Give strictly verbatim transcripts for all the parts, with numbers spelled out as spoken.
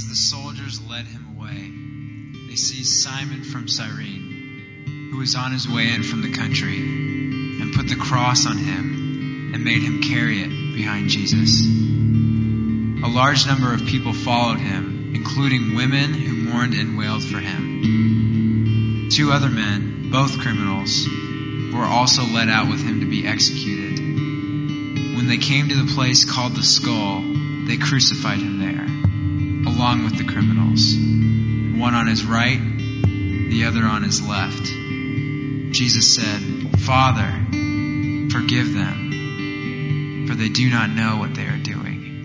the soldiers led him away, they seized Simon from Cyrene, who was on his way in from the country, and put the cross on him and made him carry it behind Jesus. A large number of people followed him, including women who mourned and wailed for him. Two other men, both criminals, were also led out with him to be executed. When they came to the place called the Skull, they crucified him there, along with the criminals, one on his right, the other on his left. Jesus said, "Father, forgive them, for they do not know what they are doing."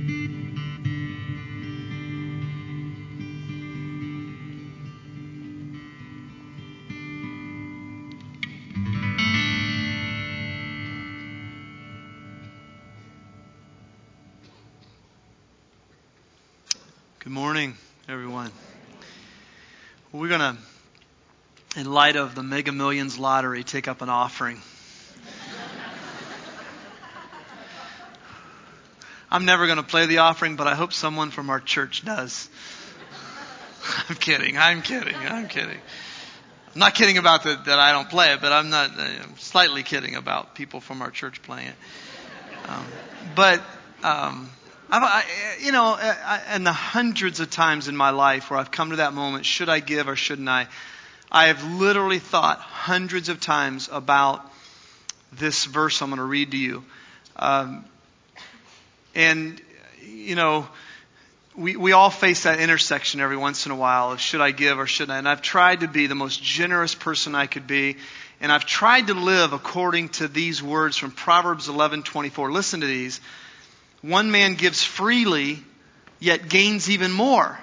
Good morning, everyone. We're going to, in light of the Mega Millions lottery, take up an offering. I'm never going to play the offering, but I hope someone from our church does. I'm kidding. I'm kidding. I'm kidding. I'm not kidding about the, that I don't play it, but I'm not. I'm slightly kidding about people from our church playing it. Um, but. Um, I've, I, you know, I, and the hundreds of times in my life where I've come to that moment, should I give or shouldn't I? I have literally thought hundreds of times about this verse I'm going to read to you. Um, and, you know, we, we all face that intersection every once in a while of should I give or shouldn't I? And I've tried to be the most generous person I could be. And I've tried to live according to these words from Proverbs eleven twenty-four. Listen to these. One man gives freely, yet gains even more.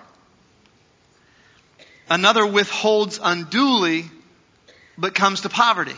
Another withholds unduly, but comes to poverty.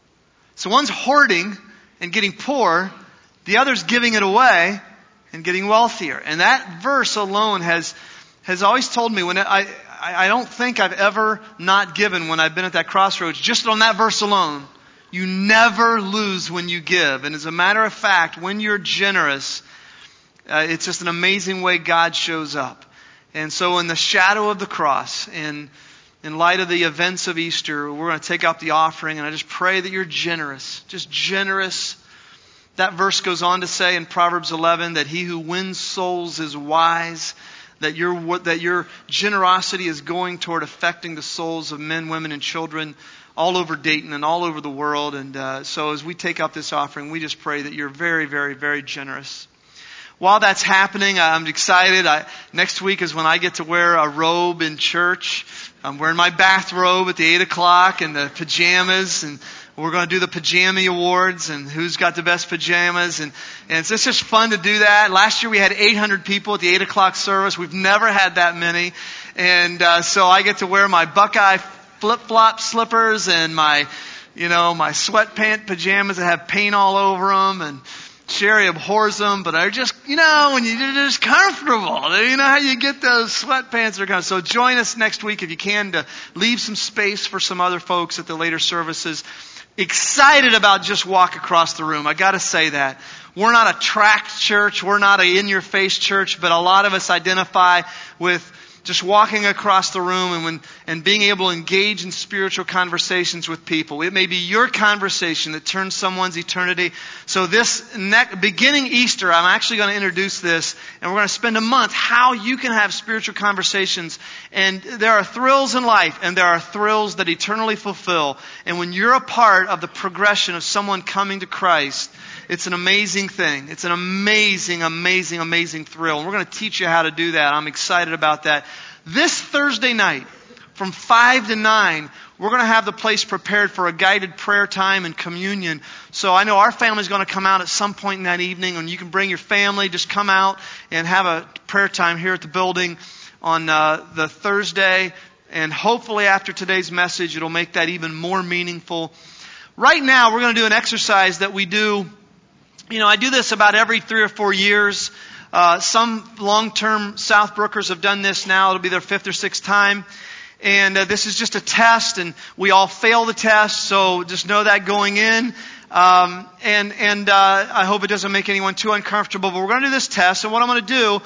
So one's hoarding and getting poor. The other's giving it away and getting wealthier. And that verse alone has has always told me, when I, I, I don't think I've ever not given when I've been at that crossroads. Just on that verse alone, you never lose when you give. And as a matter of fact, when you're generous, Uh, it's just an amazing way God shows up. And so in the shadow of the cross, in, in light of the events of Easter, we're going to take up the offering. And I just pray that you're generous. Just generous. That verse goes on to say in Proverbs eleven that he who wins souls is wise. That your, that your generosity is going toward affecting the souls of men, women, and children all over Dayton and all over the world. And uh, so as we take up this offering, we just pray that you're very, very, very generous. While that's happening, I'm excited. I, next week is when I get to wear a robe in church. I'm wearing my bathrobe at the eight o'clock and the pajamas, and we're going to do the pajama awards and who's got the best pajamas. And, and it's just fun to do that. Last year we had eight hundred people at the eight o'clock service. We've never had that many. And uh, so I get to wear my Buckeye flip-flop slippers and my, you know, my sweatpant pajamas that have paint all over them. And Sherry abhors them, but they're just, you know, when you're just comfortable. You know how you get those sweatpants that are comfortable. So join us next week if you can to leave some space for some other folks at the later services. Excited about just walk across the room. I got to say that. We're not a tract church. We're not an in-your-face church, but a lot of us identify with just walking across the room and when, and being able to engage in spiritual conversations with people. It may be your conversation that turns someone's eternity. So this ne- beginning Easter, I'm actually going to introduce this, and we're going to spend a month how you can have spiritual conversations. And there are thrills in life, and there are thrills that eternally fulfill. And when you're a part of the progression of someone coming to Christ, it's an amazing thing. It's an amazing, amazing, amazing thrill. And we're going to teach you how to do that. I'm excited about that. This Thursday night, from five to nine, we're going to have the place prepared for a guided prayer time and communion. So I know our family's going to come out at some point in that evening, and you can bring your family. Just come out and have a prayer time here at the building on uh, the Thursday. And hopefully after today's message, it'll make that even more meaningful. Right now, we're going to do an exercise that we do. You know, I do this about every three or four years. Uh, some long-term Southbrookers have done this now. It'll be their fifth or sixth time. And uh, this is just a test, and we all fail the test, so just know that going in. Um, and and uh, I hope it doesn't make anyone too uncomfortable, but we're going to do this test. And what I'm going to do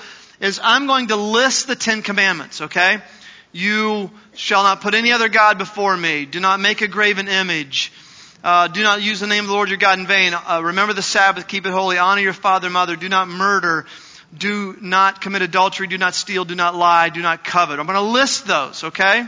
is I'm going to list the Ten Commandments, okay? You shall not put any other God before me. Do not make a graven image. Uh, do not use the name of the Lord your God in vain. Uh, remember the Sabbath, keep it holy. Honor your father and mother. Do not murder. Do not commit adultery. Do not steal. Do not lie. Do not covet. I'm going to list those, okay?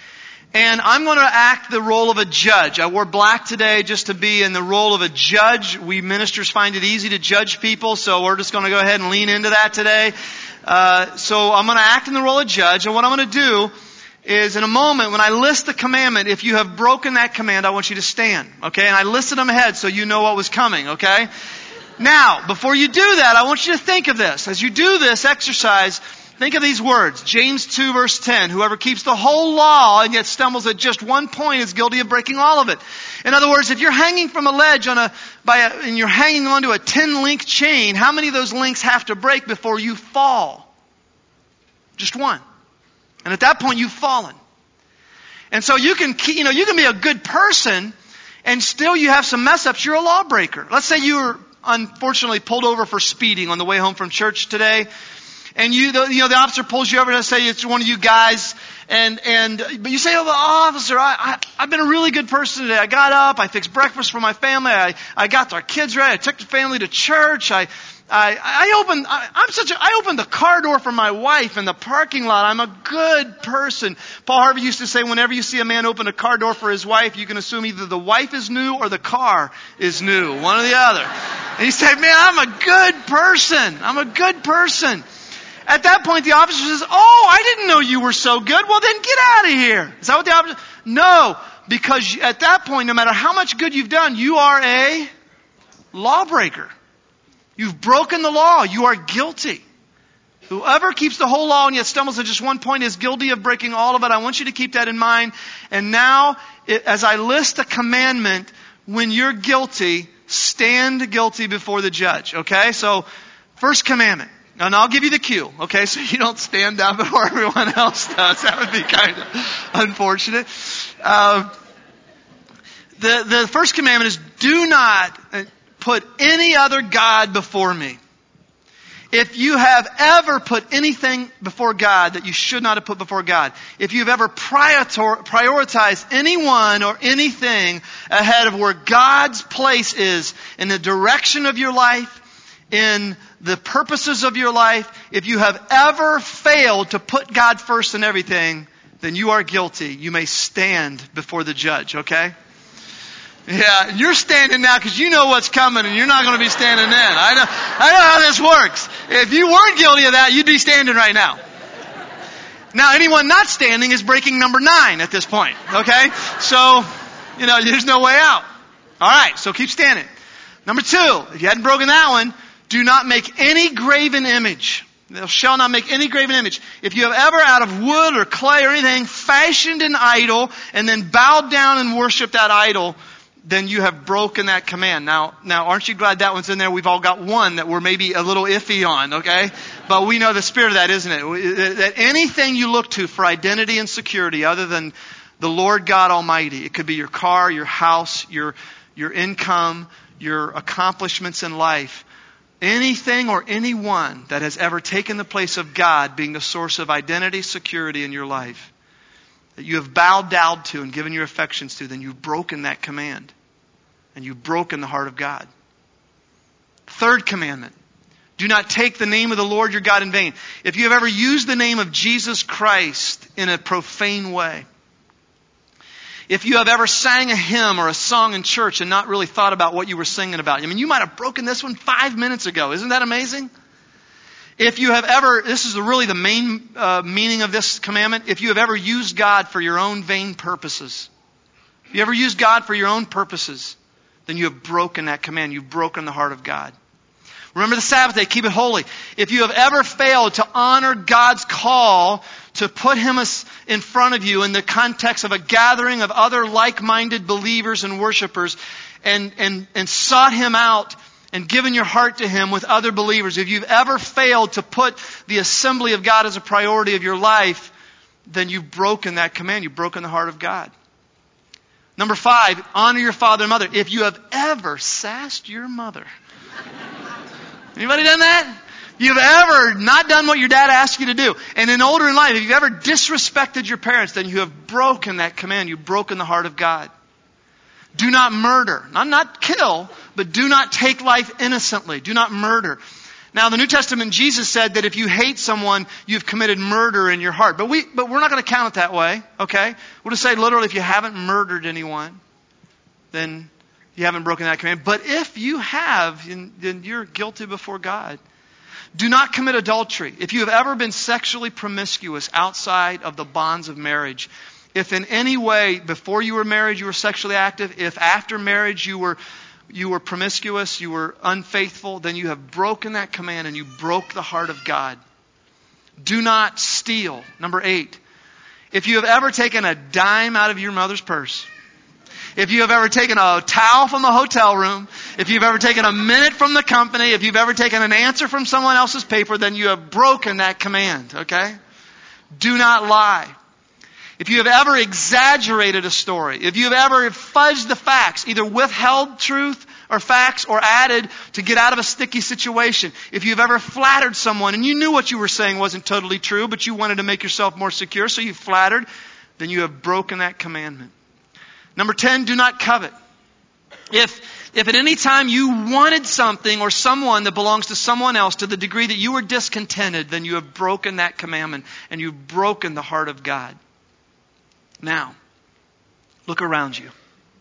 And I'm going to act the role of a judge. I wore black today just to be in the role of a judge. We ministers find it easy to judge people, so we're just going to go ahead and lean into that today. Uh, so I'm going to act in the role of judge, and what I'm going to do is in a moment, when I list the commandment, if you have broken that command, I want you to stand, okay? And I listed them ahead so you know what was coming, okay? Now, before you do that, I want you to think of this. As you do this exercise, think of these words. James two verse ten, whoever keeps the whole law and yet stumbles at just one point is guilty of breaking all of it. In other words, if you're hanging from a ledge on a, by a, and you're hanging onto a ten link chain, how many of those links have to break before you fall? Just one. And at that point, you've fallen. And so you can, you know, you can be a good person and still you have some mess ups. You're a lawbreaker. Let's say you were unfortunately pulled over for speeding on the way home from church today. And you, the, you know, the officer pulls you over and say it's one of you guys. And, and, but you say, oh, officer, I, I, I've been a really good person today. I got up. I fixed breakfast for my family. I, I got our kids ready. I took the family to church. I, I, I opened, I, I'm such a, I opened the car door for my wife in the parking lot. I'm a good person. Paul Harvey used to say, whenever you see a man open a car door for his wife, you can assume either the wife is new or the car is new. One or the other. And he said, man, I'm a good person. I'm a good person. At that point, the officer says, oh, I didn't know you were so good. Well, then get out of here. Is that what the officer? No, because at that point, no matter how much good you've done, you are a lawbreaker. You've broken the law. You are guilty. Whoever keeps the whole law and yet stumbles at just one point is guilty of breaking all of it. I want you to keep that in mind. And now, as I list a commandment, when you're guilty, stand guilty before the judge. Okay? So, first commandment. And I'll give you the cue, okay? So you don't stand down before everyone else does. That would be kind of unfortunate. Uh, the, the first commandment is, do not put any other God before me. If you have ever put anything before God that you should not have put before God, if you've ever prioritized anyone or anything ahead of where God's place is in the direction of your life, in the purposes of your life, if you have ever failed to put God first in everything, then you are guilty. You may stand before the judge, okay? Yeah, you're standing now because you know what's coming and you're not going to be standing then. I know, I know how this works. If you weren't guilty of that, you'd be standing right now. Now, anyone not standing is breaking number nine at this point, okay? So, you know, there's no way out. All right, so keep standing. Number two, if you hadn't broken that one, do not make any graven image. Thou shalt not make any graven image. If you have ever out of wood or clay or anything fashioned an idol and then bowed down and worshipped that idol, then you have broken that command. Now, now, aren't you glad that one's in there? We've all got one that we're maybe a little iffy on, okay? But we know the spirit of that, isn't it? That anything you look to for identity and security other than the Lord God Almighty, it could be your car, your house, your, your income, your accomplishments in life, anything or anyone that has ever taken the place of God being the source of identity, security in your life, that you have bowed down to and given your affections to, then you've broken that command. And you've broken the heart of God. Third commandment. Do not take the name of the Lord your God in vain. If you have ever used the name of Jesus Christ in a profane way, if you have ever sang a hymn or a song in church and not really thought about what you were singing about. I mean, you might have broken this one five minutes ago. Isn't that amazing? If you have ever, this is really the main uh, meaning of this commandment. If you have ever used God for your own vain purposes. If you ever used God for your own purposes, then you have broken that command. You've broken the heart of God. Remember the Sabbath day. Keep it holy. If you have ever failed to honor God's call to put Him in front of you in the context of a gathering of other like-minded believers and worshipers and, and, and sought Him out and given your heart to Him with other believers, if you've ever failed to put the assembly of God as a priority of your life, then you've broken that command. You've broken the heart of God. Number five, honor your father and mother. If you have ever sassed your mother. Anybody done that? you've ever not done what your dad asked you to do, and in older in life, if you've ever disrespected your parents, then you have broken that command. You've broken the heart of God. Do not murder. Not, not kill, but do not take life innocently. Do not murder. Now, the New Testament, Jesus said that if you hate someone, you've committed murder in your heart. But we, but we're not going to count it that way, okay? We'll just say literally, if you haven't murdered anyone, then you haven't broken that command. But if you have, then you're guilty before God. Do not commit adultery. If you have ever been sexually promiscuous outside of the bonds of marriage, if in any way before you were married you were sexually active, if after marriage you were you were promiscuous, you were unfaithful, then you have broken that command and you broke the heart of God. Do not steal. Number eight. If you have ever taken a dime out of your mother's purse, if you have ever taken a towel from the hotel room, if you've ever taken a minute from the company, if you've ever taken an answer from someone else's paper, then you have broken that command, okay? Do not lie. If you have ever exaggerated a story, if you have ever fudged the facts, either withheld truth or facts or added to get out of a sticky situation, if you've ever flattered someone and you knew what you were saying wasn't totally true, but you wanted to make yourself more secure, so you flattered, then you have broken that commandment. Number ten, do not covet. If, if at any time you wanted something or someone that belongs to someone else to the degree that you were discontented, then you have broken that commandment and you've broken the heart of God. Now, look around you.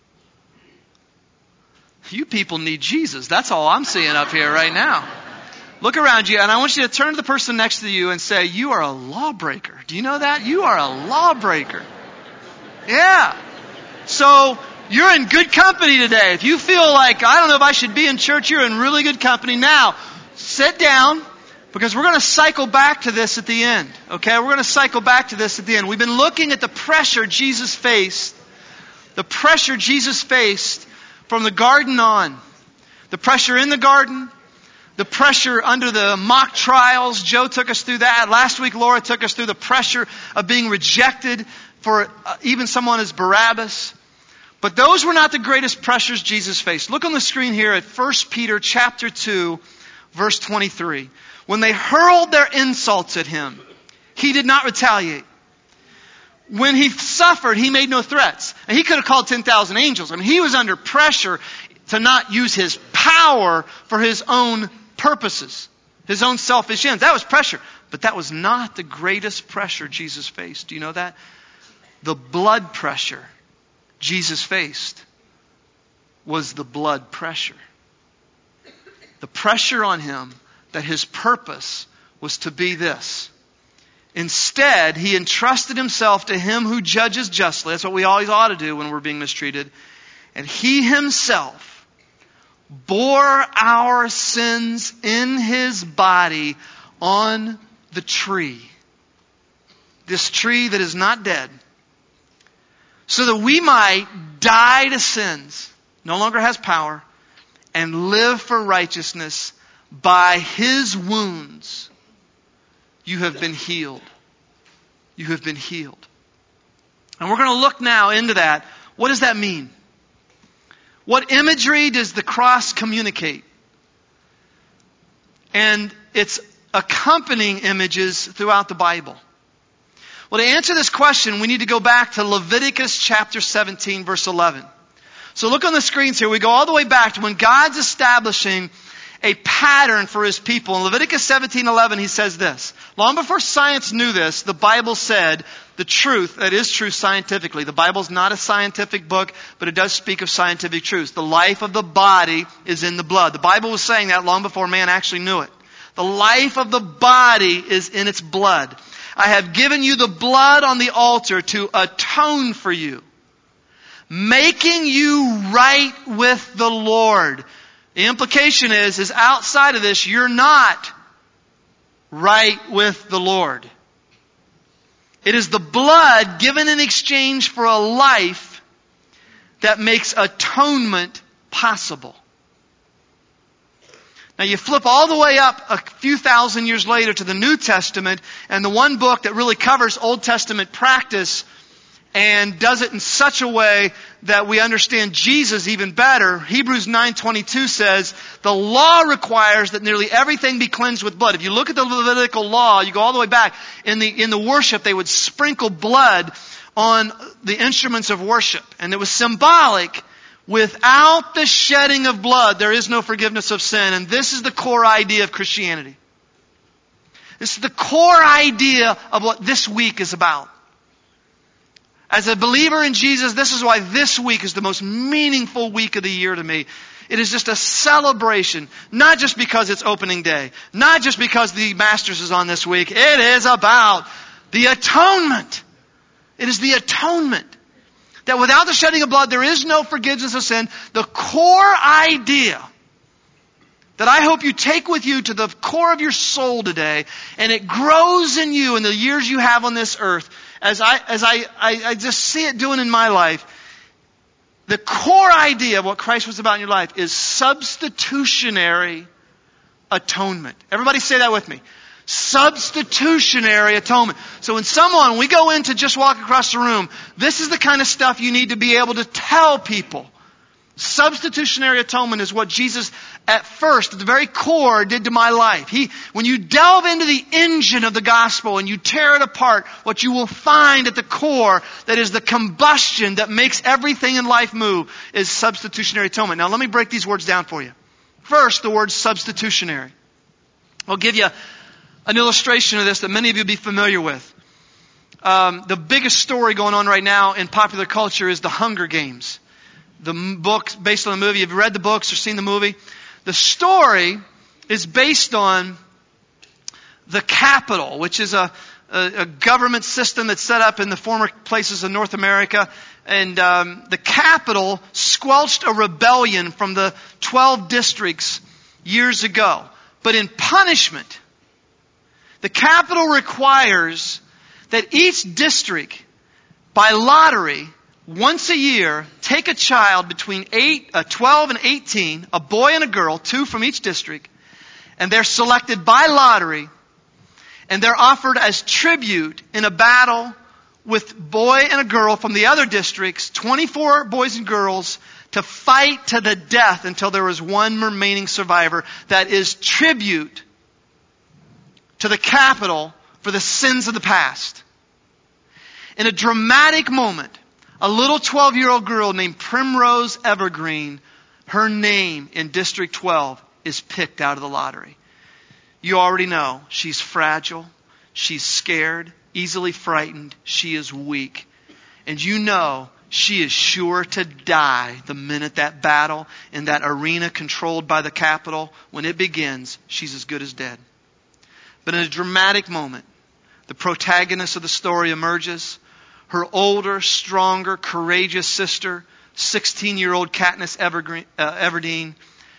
You people need Jesus. That's all I'm seeing up here right now. Look around you, and I want you to turn to the person next to you and say, you are a lawbreaker. Do you know that? You are a lawbreaker. Yeah. So, you're in good company today. If you feel like, I don't know if I should be in church, you're in really good company. Now, sit down, because we're going to cycle back to this at the end. Okay? We're going to cycle back to this at the end. We've been looking at the pressure Jesus faced. The pressure Jesus faced from the garden on. The pressure in the garden. The pressure under the mock trials. Joe took us through that. Last week, Laura took us through the pressure of being rejected for even someone as Barabbas. But those were not the greatest pressures Jesus faced. Look on the screen here at First Peter chapter two, verse twenty-three. When they hurled their insults at him, he did not retaliate. When he suffered, he made no threats. And he could have called ten thousand angels. I mean, he was under pressure to not use his power for his own purposes, his own selfish ends. That was pressure. But that was not the greatest pressure Jesus faced. Do you know that? The blood pressure Jesus faced was the blood pressure. The pressure on him that his purpose was to be this. Instead, he entrusted himself to him who judges justly. That's what we always ought to do when we're being mistreated. And he himself bore our sins in his body on the tree. This tree that is not dead. So that we might die to sins, no longer has power, and live for righteousness. By his wounds, you have been healed. You have been healed. And we're going to look now into that. What does that mean? What imagery does the cross communicate? And its accompanying images throughout the Bible. Well, to answer this question, we need to go back to Leviticus chapter seventeen, verse eleven. So look on the screens here. We go all the way back to when God's establishing a pattern for his people. In Leviticus seventeen eleven, he says this. Long before science knew this, the Bible said the truth, that is true scientifically. The Bible's not a scientific book, but it does speak of scientific truths. The life of the body is in the blood. The Bible was saying that long before man actually knew it. The life of the body is in its blood. I have given you the blood on the altar to atone for you, making you right with the Lord. The implication is, is outside of this, you're not right with the Lord. It is the blood given in exchange for a life that makes atonement possible. Now you flip all the way up a few thousand years later to the New Testament, and the one book that really covers Old Testament practice and does it in such a way that we understand Jesus even better, Hebrews nine twenty-two says, the law requires that nearly everything be cleansed with blood. If you look at the Levitical law, you go all the way back, in the, in the worship, they would sprinkle blood on the instruments of worship. And it was symbolic. Without the shedding of blood, there is no forgiveness of sin. And this is the core idea of Christianity. This is the core idea of what this week is about. As a believer in Jesus, this is why this week is the most meaningful week of the year to me. It is just a celebration, not just because it's opening day, not just because the Masters is on this week. It is about the atonement. It is the atonement. That without the shedding of blood, there is no forgiveness of sin. The core idea that I hope you take with you to the core of your soul today, and it grows in you in the years you have on this earth, as I as I, I, I just see it doing in my life. The core idea of what Christ was about in your life is substitutionary atonement. Everybody say that with me. Substitutionary atonement. So when someone, we go in to just walk across the room, this is the kind of stuff you need to be able to tell people. Substitutionary atonement is what Jesus at first, at the very core, did to my life. He, when you delve into the engine of the gospel and you tear it apart, what you will find at the core that is the combustion that makes everything in life move is substitutionary atonement. Now let me break these words down for you. First, the word substitutionary. I'll give you an illustration of this that many of you will be familiar with. Um, the biggest story going on right now in popular culture is the Hunger Games. The book based on the movie. Have you read the books or seen the movie? The story is based on the Capitol, which is a, a, a government system that's set up in the former places of North America. And um, the Capitol squelched a rebellion from the twelve districts years ago. But in punishment, the Capitol requires that each district, by lottery, once a year, take a child between eight, uh, twelve and eighteen, a boy and a girl, two from each district, and they're selected by lottery, and they're offered as tribute in a battle with boy and a girl from the other districts, twenty-four boys and girls, to fight to the death until there is one remaining survivor. That is tribute to the Capitol for the sins of the past. In a dramatic moment, a little twelve-year-old girl named Primrose Evergreen, her name in District twelve is picked out of the lottery. You already know she's fragile, she's scared, easily frightened, she is weak. And you know she is sure to die the minute that battle in that arena controlled by the Capitol, when it begins, she's as good as dead. But in a dramatic moment, the protagonist of the story emerges. Her older, stronger, courageous sister, sixteen-year-old Katniss Evergreen, uh, Everdeen,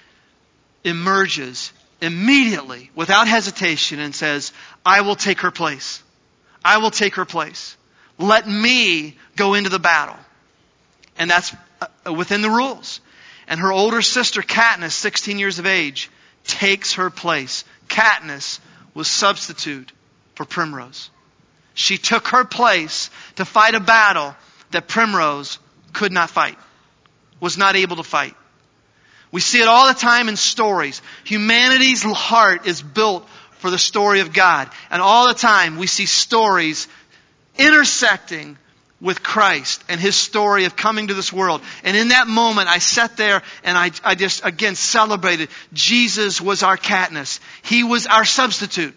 emerges immediately, without hesitation, and says, I will take her place. I will take her place. Let me go into the battle. And that's uh, within the rules. And her older sister, Katniss, sixteen years of age, takes her place. Katniss was substitute for Primrose. She took her place to fight a battle that Primrose could not fight, was not able to fight. We see it all the time in stories. Humanity's heart is built for the story of God. And all the time we see stories intersecting with Christ and His story of coming to this world. And in that moment, I sat there and I, I just, again, celebrated. Jesus was our Katniss. He was our substitute.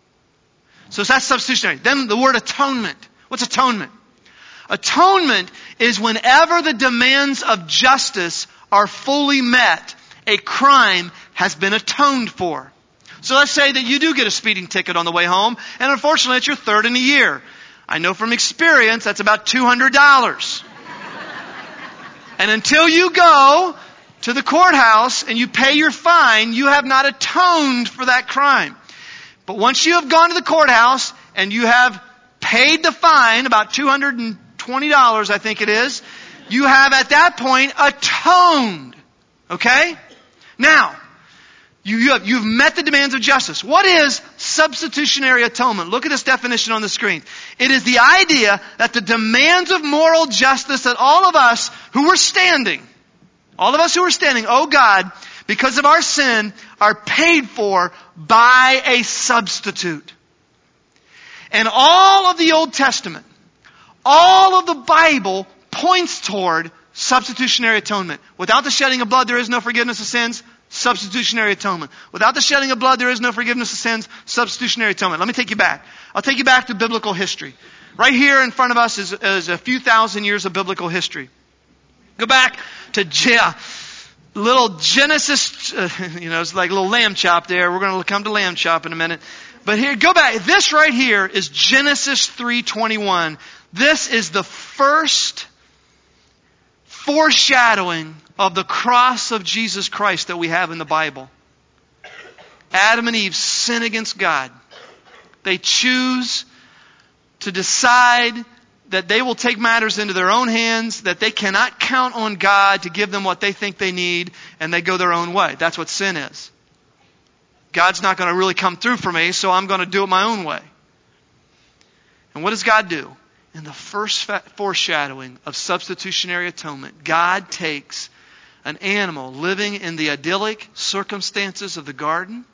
So that's substitutionary. Then the word atonement. What's atonement? Atonement is whenever the demands of justice are fully met, a crime has been atoned for. So let's say that you do get a speeding ticket on the way home, and unfortunately it's your third in a year. I know from experience that's about two hundred dollars. And until you go to the courthouse and you pay your fine, you have not atoned for that crime. But once you have gone to the courthouse and you have paid the fine, about two hundred twenty dollars I think it is, you have at that point atoned. Okay? Now, You, you have, you've met the demands of justice. What is substitutionary atonement? Look at this definition on the screen. It is the idea that the demands of moral justice that all of us who were standing, all of us who are standing, oh God, because of our sin, are paid for by a substitute. And all of the Old Testament, all of the Bible points toward substitutionary atonement. Without the shedding of blood, there is no forgiveness of sins. Substitutionary atonement. Without the shedding of blood, there is no forgiveness of sins. Substitutionary atonement. Let me take you back. I'll take you back to biblical history. Right here in front of us is, is a few thousand years of biblical history. Go back to yeah, little Genesis, uh, you know, it's like a little lamb chop there. We're going to come to lamb chop in a minute. But here, go back. This right here is Genesis three twenty-one. This is the first foreshadowing of the cross of Jesus Christ that we have in the Bible. Adam and Eve sin against God. They choose to decide that they will take matters into their own hands, that they cannot count on God to give them what they think they need, and they go their own way. That's what sin is. God's not going to really come through for me, so I'm going to do it my own way. And what does God do? In the first foreshadowing of substitutionary atonement, God takes an animal living in the idyllic circumstances of the garden,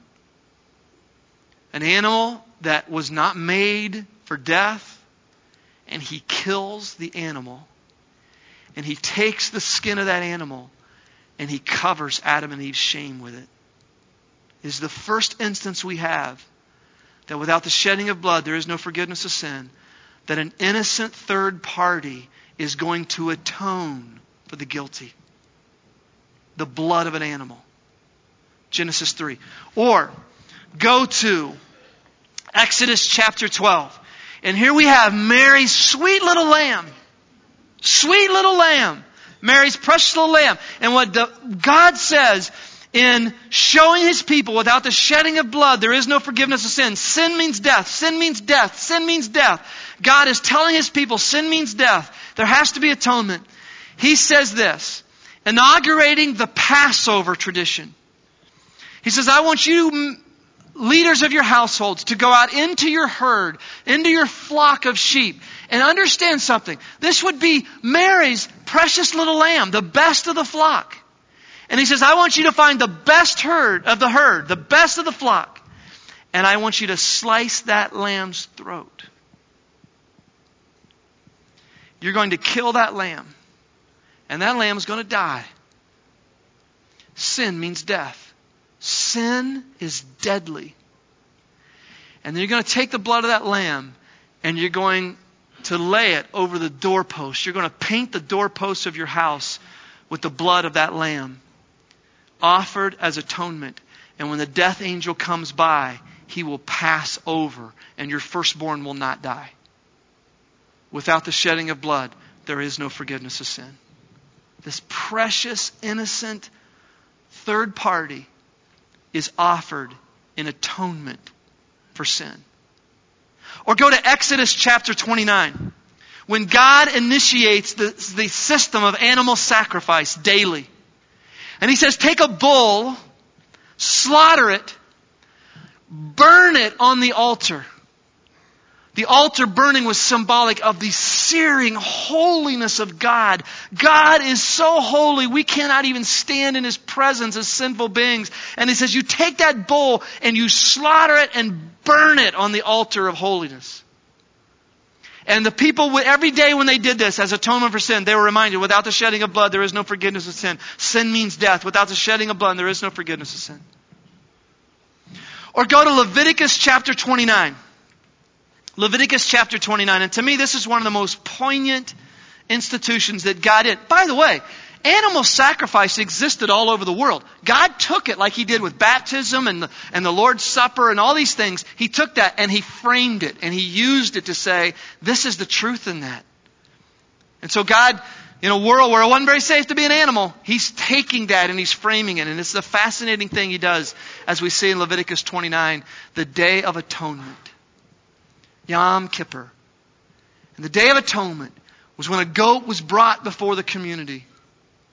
an animal that was not made for death, and He kills the animal. And He takes the skin of that animal and He covers Adam and Eve's shame with it. It is the first instance we have that without the shedding of blood, there is no forgiveness of sin. That an innocent third party is going to atone for the guilty. The blood of an animal. Genesis three. Or go to Exodus chapter twelve. And here we have Mary's sweet little lamb. Sweet little lamb. Mary's precious little lamb. And what the, God says in showing His people without the shedding of blood, there is no forgiveness of sin. Sin means death. Sin means death. Sin means death. God is telling His people sin means death. There has to be atonement. He says this, inaugurating the Passover tradition. He says, I want you, leaders of your households, to go out into your herd, into your flock of sheep, and understand something. This would be Mary's precious little lamb, the best of the flock. And He says, I want you to find the best herd of the herd, the best of the flock. And I want you to slice that lamb's throat. You're going to kill that lamb. And that lamb is going to die. Sin means death. Sin is deadly. And then you're going to take the blood of that lamb and you're going to lay it over the doorpost. You're going to paint the doorposts of your house with the blood of that lamb, offered as atonement. And when the death angel comes by, he will pass over and your firstborn will not die. Without the shedding of blood, there is no forgiveness of sin. This precious, innocent third party is offered in atonement for sin. Or go to Exodus chapter twenty-nine. When God initiates the, the system of animal sacrifice daily. And He says, take a bull, slaughter it, burn it on the altar. The altar burning was symbolic of the searing holiness of God. God is so holy, we cannot even stand in His presence as sinful beings. And He says, you take that bull and you slaughter it and burn it on the altar of holiness. And the people, every day when they did this as atonement for sin, they were reminded, without the shedding of blood, there is no forgiveness of sin. Sin means death. Without the shedding of blood, there is no forgiveness of sin. Or go to Leviticus chapter twenty-nine. Leviticus chapter twenty-nine. And to me, this is one of the most poignant institutions that God did. By the way, animal sacrifice existed all over the world. God took it like He did with baptism and the, and the Lord's Supper and all these things. He took that and He framed it and He used it to say, this is the truth in that. And so God, in a world where it wasn't very safe to be an animal, He's taking that and He's framing it. And it's a fascinating thing He does, as we see in Leviticus twenty-nine, the Day of Atonement. Yom Kippur. And the Day of Atonement was when a goat was brought before the community.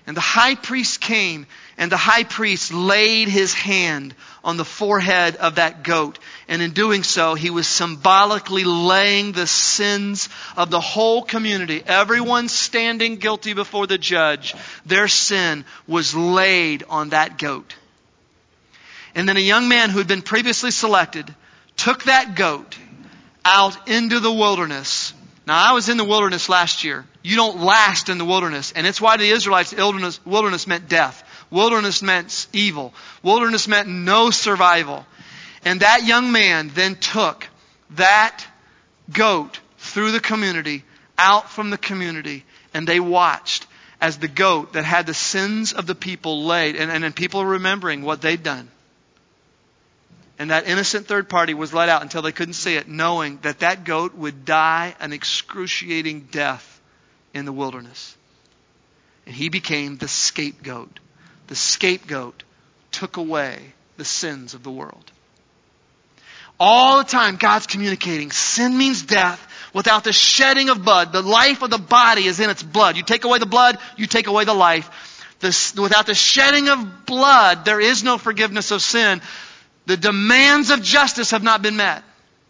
And the high priest came, and the high priest laid his hand on the forehead of that goat. And in doing so, he was symbolically laying the sins of the whole community. Everyone standing guilty before the judge, their sin was laid on that goat. And then a young man who had been previously selected took that goat out into the wilderness. Now, I was in the wilderness last year. You don't last in the wilderness. And it's why the Israelites, wilderness, wilderness meant death. Wilderness meant evil. Wilderness meant no survival. And that young man then took that goat through the community, out from the community, and they watched as the goat that had the sins of the people laid. And, and, and people are remembering what they'd done. And that innocent third party was let out until they couldn't see it, knowing that that goat would die an excruciating death in the wilderness. And he became the scapegoat. The scapegoat took away the sins of the world. All the time, God's communicating. Sin means death. Without the shedding of blood, the life of the body is in its blood. You take away the blood, you take away the life. This, without the shedding of blood, there is no forgiveness of sin. The demands of justice have not been met.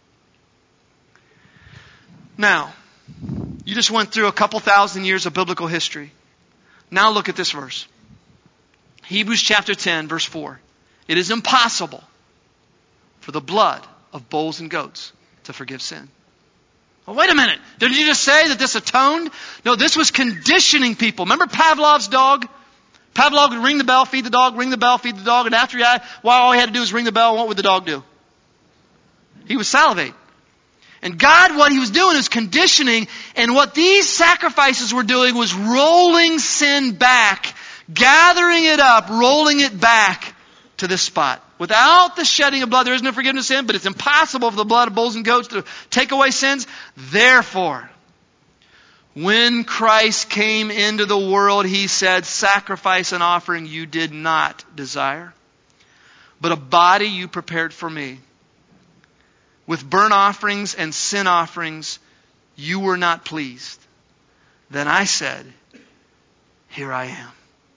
Now, you just went through a couple thousand years of biblical history. Now look at this verse. Hebrews chapter ten, verse four. It is impossible for the blood of bulls and goats to forgive sin. Well, wait a minute. Didn't you just say that this atoned? No, this was conditioning people. Remember Pavlov's dog? Pavlov would ring the bell, feed the dog, ring the bell, feed the dog, and after he had, well, all he had to do was ring the bell, what would the dog do? He would salivate. And God, what He was doing is conditioning, and what these sacrifices were doing was rolling sin back, gathering it up, rolling it back to this spot. Without the shedding of blood, there is no forgiveness of sin, but it's impossible for the blood of bulls and goats to take away sins. Therefore, when Christ came into the world, He said, sacrifice and offering you did not desire, but a body you prepared for me. With burnt offerings and sin offerings, you were not pleased. Then I said, here I am.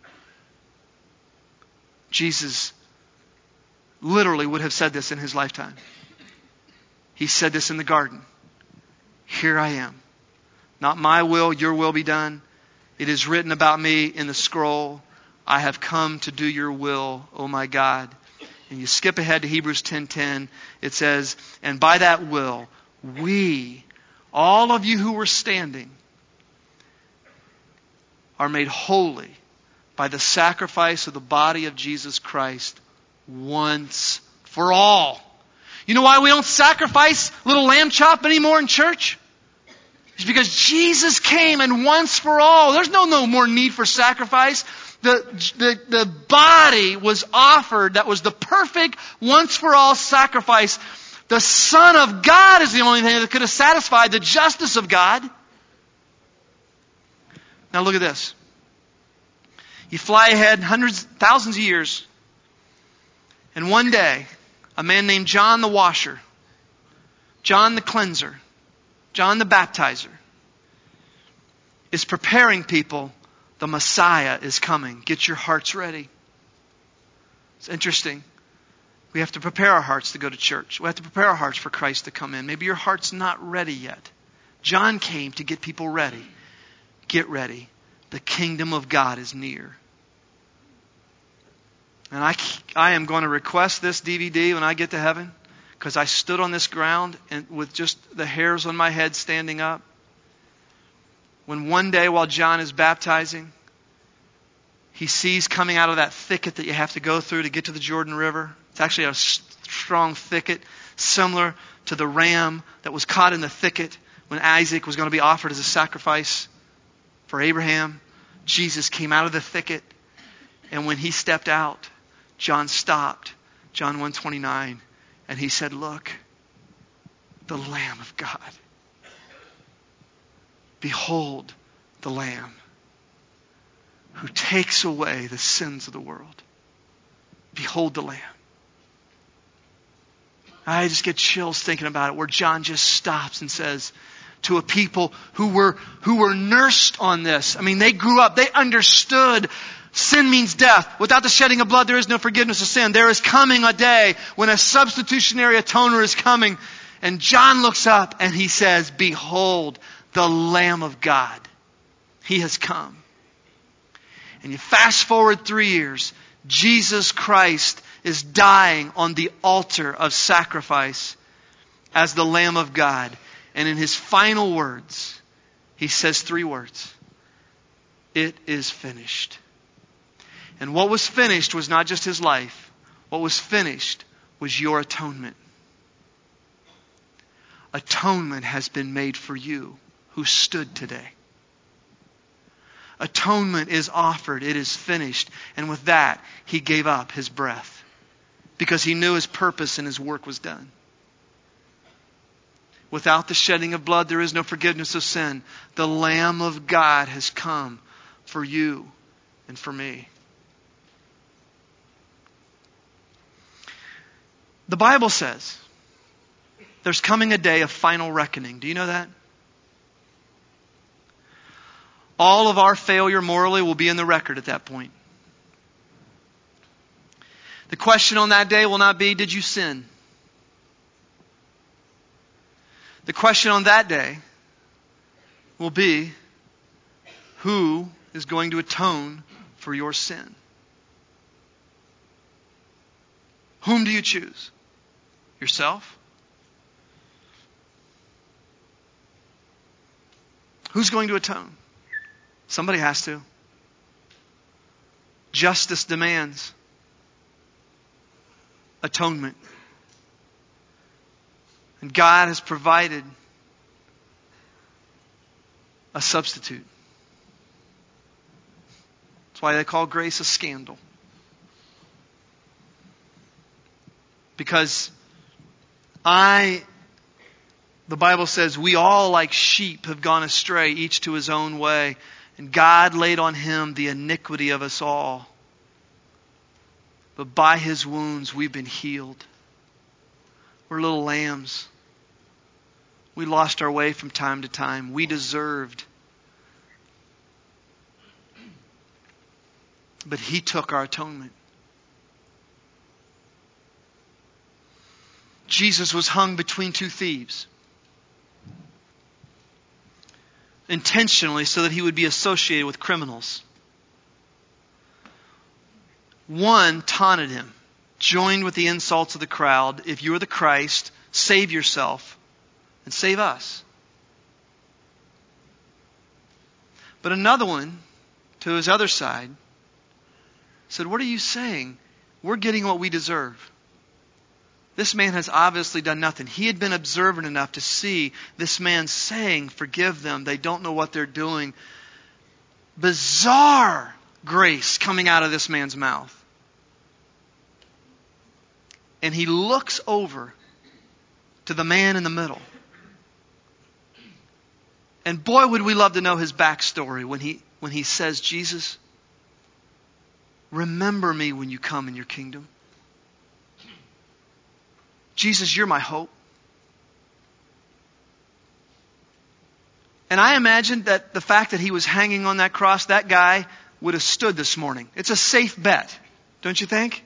Jesus literally would have said this in His lifetime. He said this in the garden. Here I am. Not my will, your will be done. It is written about me in the scroll. I have come to do your will, O my God. And you skip ahead to Hebrews ten ten. It says, and by that will, we, all of you who were standing, are made holy by the sacrifice of the body of Jesus Christ once for all. You know why we don't sacrifice little lamb chop anymore in church? It's because Jesus came and once for all. There's no, no more need for sacrifice. The, the, the body was offered that was the perfect once for all sacrifice. The Son of God is the only thing that could have satisfied the justice of God. Now look at this. You fly ahead hundreds, thousands of years. And one day, a man named John the Washer, John the Cleanser, John the Baptizer, is preparing people. The Messiah is coming. Get your hearts ready. It's interesting. We have to prepare our hearts to go to church. We have to prepare our hearts for Christ to come in. Maybe your heart's not ready yet. John came to get people ready. Get ready. The kingdom of God is near. And I, I am going to request this D V D when I get to heaven, because I stood on this ground and with just the hairs on my head standing up. When one day while John is baptizing, he sees coming out of that thicket that you have to go through to get to the Jordan River. It's actually a strong thicket, similar to the ram that was caught in the thicket when Isaac was going to be offered as a sacrifice for Abraham. Jesus came out of the thicket, and when he stepped out, John stopped, John one twenty-nine, and he said, look, the Lamb of God. Behold the Lamb who takes away the sins of the world. Behold the Lamb. I just get chills thinking about it, where John just stops and says, to a people who were, who were nursed on this. I mean, they grew up, they understood sin means death. Without the shedding of blood, there is no forgiveness of sin. There is coming a day when a substitutionary atoner is coming. And John looks up and he says, behold, the Lamb of God. He has come. And you fast forward three years, Jesus Christ is dying on the altar of sacrifice as the Lamb of God. And in His final words, He says three words. It is finished. And what was finished was not just His life. What was finished was your atonement. Atonement has been made for you who stood today. Atonement is offered. It is finished. And with that, He gave up His breath because He knew His purpose and His work was done. Without the shedding of blood, there is no forgiveness of sin. The Lamb of God has come for you and for me. The Bible says there's coming a day of final reckoning. Do you know that? All of our failure morally will be in the record at that point. The question on that day will not be, did you sin? The question on that day will be, who is going to atone for your sin? Whom do you choose? Yourself? Who's going to atone? Somebody has to. Justice demands atonement. And God has provided a substitute. That's why they call grace a scandal. Because I, the Bible says, we all like sheep have gone astray, each to his own way. And God laid on Him the iniquity of us all. But by His wounds we've been healed. We're little lambs. We lost our way from time to time. We deserved. But He took our atonement. Jesus was hung between two thieves. Intentionally so that He would be associated with criminals. One taunted Him, joined with the insults of the crowd. If you are the Christ, save yourself and save us. But another one, to his other side, said, what are you saying? We're getting what we deserve. This man has obviously done nothing. He had been observant enough to see this man saying, forgive them. They don't know what they're doing. Bizarre grace coming out of this man's mouth. And he looks over to the man in the middle. And boy, would we love to know his backstory when he, when he says, Jesus, remember me when you come in your kingdom. Jesus, you're my hope. And I imagine that the fact that he was hanging on that cross, that guy would have stood this morning. It's a safe bet, don't you think?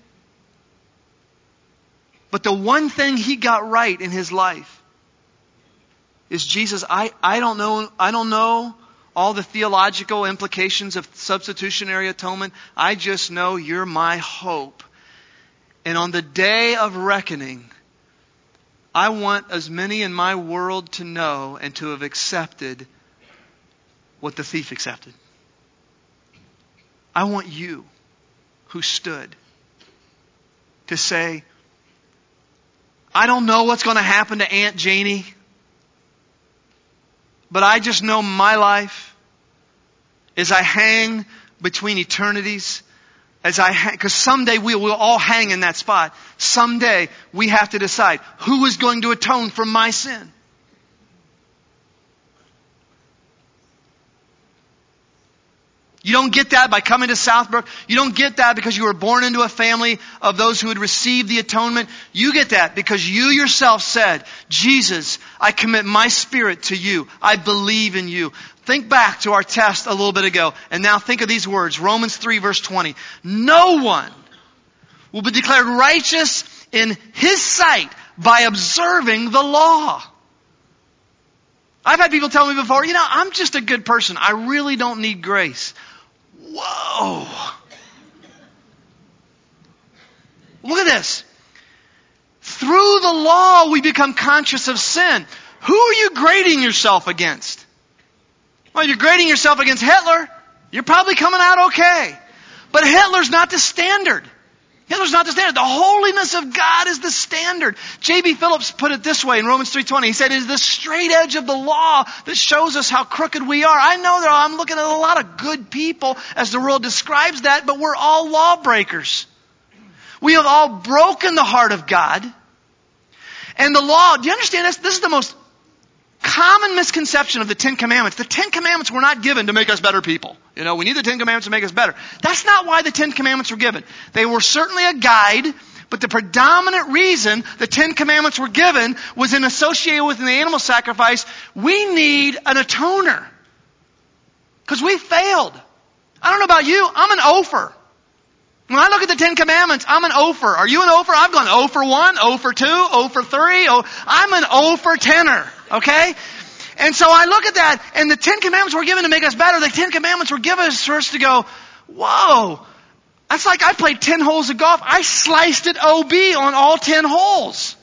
But the one thing he got right in his life is, Jesus, I, I don't know, I don't know all the theological implications of substitutionary atonement. I just know you're my hope. And on the day of reckoning, I want as many in my world to know and to have accepted what the thief accepted. I want you who stood to say, I don't know what's going to happen to Aunt Janie, but I just know my life as I hang between eternities. As I, because someday we will all hang in that spot. Someday we have to decide who is going to atone for my sin. You don't get that by coming to Southbrook. You don't get that because you were born into a family of those who had received the atonement. You get that because you yourself said, Jesus, I commit my spirit to you. I believe in you. Think back to our test a little bit ago, and now think of these words. Romans three verse twenty. No one will be declared righteous in His sight by observing the law. I've had people tell me before, you know, I'm just a good person. I really don't need grace. Whoa. Look at this. Through the law, we become conscious of sin. Who are you grading yourself against? Well, you're grading yourself against Hitler. You're probably coming out okay. But Hitler's not the standard. Hitler's not the standard. The holiness of God is the standard. J B Phillips put it this way in Romans three twenty. He said, it is the straight edge of the law that shows us how crooked we are. I know that I'm looking at a lot of good people as the world describes that, but we're all lawbreakers. We have all broken the heart of God. And the law, do you understand this? This is the most common misconception of the Ten Commandments. The Ten Commandments were not given to make us better people. You know, we need the Ten Commandments to make us better. That's not why the Ten Commandments were given. They were certainly a guide, but the predominant reason the Ten Commandments were given was in associated with the animal sacrifice. We need an atoner. Because we failed. I don't know about you, I'm an ofer. When I look at the Ten Commandments, I'm an ofer. Are you an ofer? I've gone oh for one, oh for two, oh for three. Oh, I'm an oh for tenner. Okay? And so I look at that, and the Ten Commandments were given to make us better. The Ten Commandments were given for us to go, whoa, that's like I played ten holes of golf. I sliced it O B on all ten holes.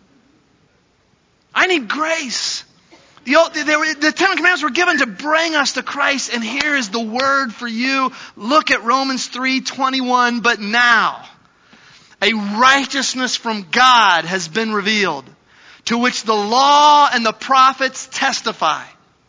I need grace. The, the, the Ten Commandments were given to bring us to Christ, and here is the word for you. Look at Romans three twenty-one. But now, a righteousness from God has been revealed, to which the law and the prophets testify.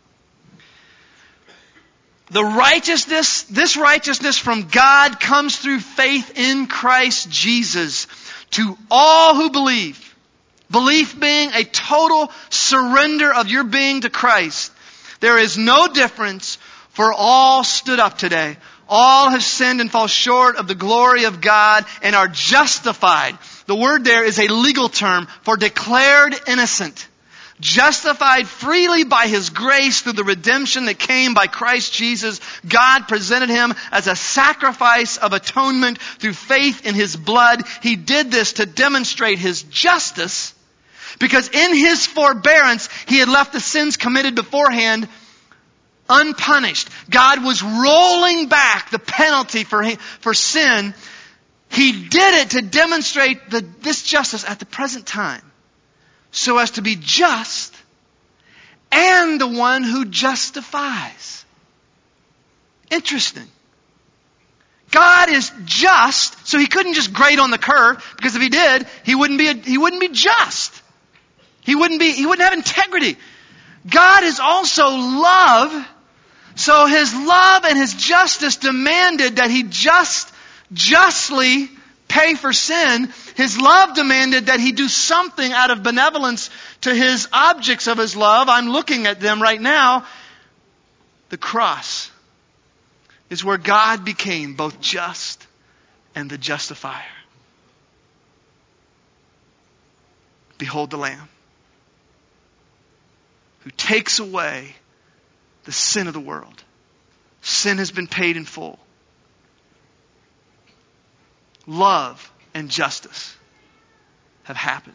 The righteousness, this righteousness from God comes through faith in Christ Jesus to all who believe. Belief being a total surrender of your being to Christ. There is no difference, for all stood up today. All have sinned and fall short of the glory of God and are justified. The word there is a legal term for declared innocent. Justified freely by His grace through the redemption that came by Christ Jesus. God presented Him as a sacrifice of atonement through faith in His blood. He did this to demonstrate His justice, because in His forbearance, He had left the sins committed beforehand unpunished. God was rolling back the penalty for, for sin. He did it to demonstrate the, this justice at the present time, so as to be just and the one who justifies. Interesting. God is just, so He couldn't just grade on the curve, because if He did, He wouldn't be a, He wouldn't be just. He wouldn't be, He wouldn't have integrity. God is also love, so His love and His justice demanded that He just, justly pay for sin. His love demanded that He do something out of benevolence to His objects of His love. I'm looking at them right now. The cross is where God became both just and the justifier. Behold the Lamb who takes away the sin of the world. Sin has been paid in full. Love and justice have happened.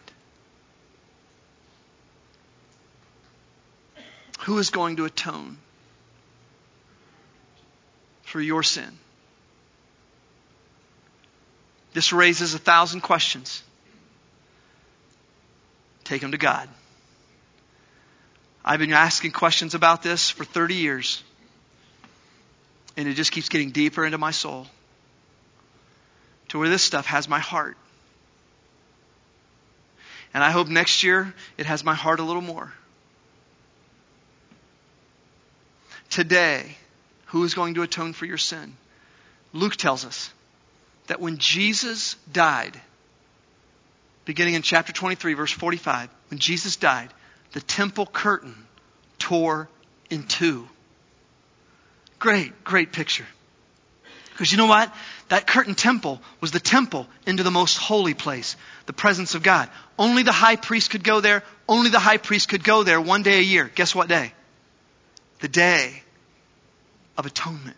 Who is going to atone for your sin? This raises a thousand questions. Take them to God. I've been asking questions about this for thirty years. And it just keeps getting deeper into my soul, to where this stuff has my heart. And I hope next year it has my heart a little more. Today, who is going to atone for your sin? Luke tells us that when Jesus died, beginning in chapter twenty-three, verse forty-five, when Jesus died, the temple curtain tore in two. Great, great picture. Because you know what? That curtain temple was the temple into the most holy place, the presence of God. Only the high priest could go there. Only the high priest could go there one day a year. Guess what day? The Day of Atonement.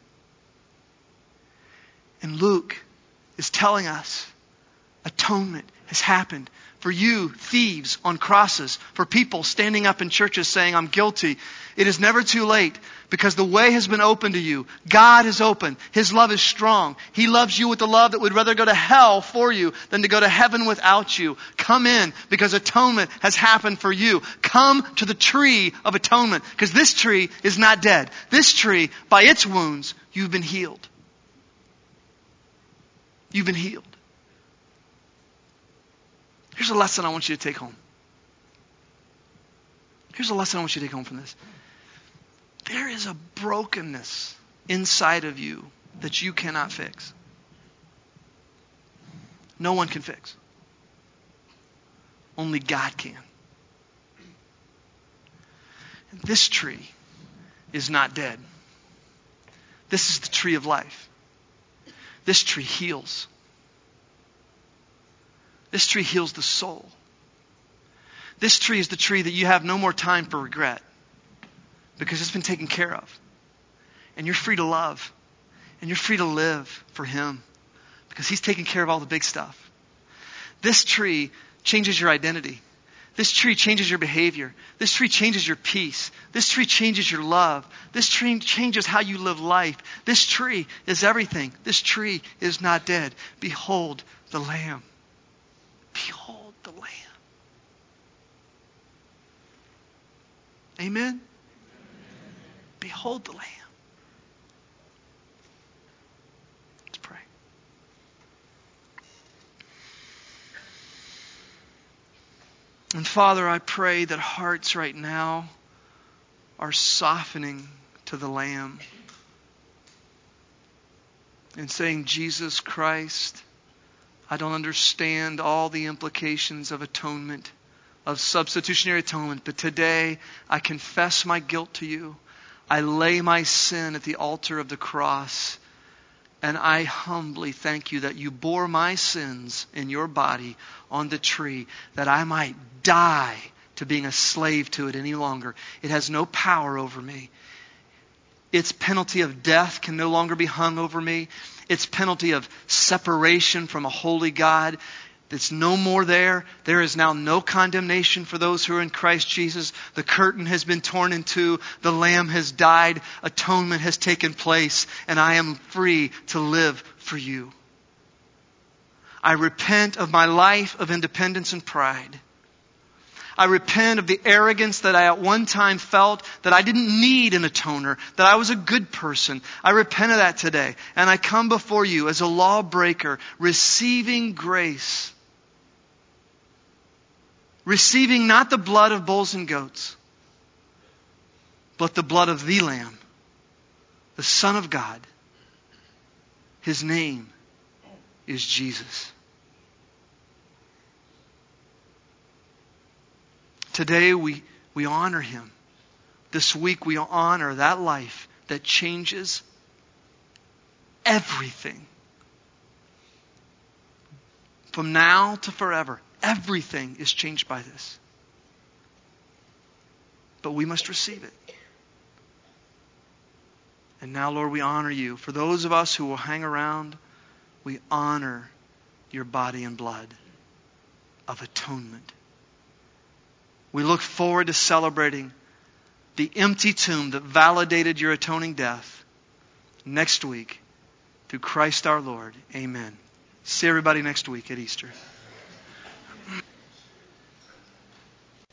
And Luke is telling us atonement has happened for you, thieves on crosses, for people standing up in churches saying, I'm guilty. It is never too late because the way has been opened to you. God is open. His love is strong. He loves you with a love that would rather go to hell for you than to go to heaven without you. Come in because atonement has happened for you. Come to the tree of atonement because this tree is not dead. This tree, by its wounds, you've been healed. You've been healed. Here's a lesson I want you to take home. Here's a lesson I want you to take home from this. There is a brokenness inside of you that you cannot fix. No one can fix. Only God can. This tree is not dead. This is the tree of life. This tree heals. This tree heals the soul. This tree is the tree that you have no more time for regret because it's been taken care of. And you're free to love. And you're free to live for Him because He's taken care of all the big stuff. This tree changes your identity. This tree changes your behavior. This tree changes your peace. This tree changes your love. This tree changes how you live life. This tree is everything. This tree is not dead. Behold the Lamb. Behold the Lamb. Amen? Amen? Behold the Lamb. Let's pray. And Father, I pray that hearts right now are softening to the Lamb and saying, Jesus Christ, I don't understand all the implications of atonement, of substitutionary atonement, but today I confess my guilt to you. I lay my sin at the altar of the cross, and I humbly thank you that you bore my sins in your body on the tree, that I might die to being a slave to it any longer. It has no power over me. Its penalty of death can no longer be hung over me. Its penalty of separation from a holy God, it's no more there. There is now no condemnation for those who are in Christ Jesus. The curtain has been torn in two. The Lamb has died. Atonement has taken place. And I am free to live for you. I repent of my life of independence and pride. I repent of the arrogance that I at one time felt that I didn't need an atoner, that I was a good person. I repent of that today. And I come before you as a lawbreaker, receiving grace. Receiving not the blood of bulls and goats, but the blood of the Lamb, the Son of God. His name is Jesus. Today we, we honor Him. This week we honor that life that changes everything. From now to forever, everything is changed by this. But we must receive it. And now, Lord, we honor you. For those of us who will hang around, we honor your body and blood of atonement. We look forward to celebrating the empty tomb that validated your atoning death next week through Christ our Lord. Amen. See everybody next week at Easter.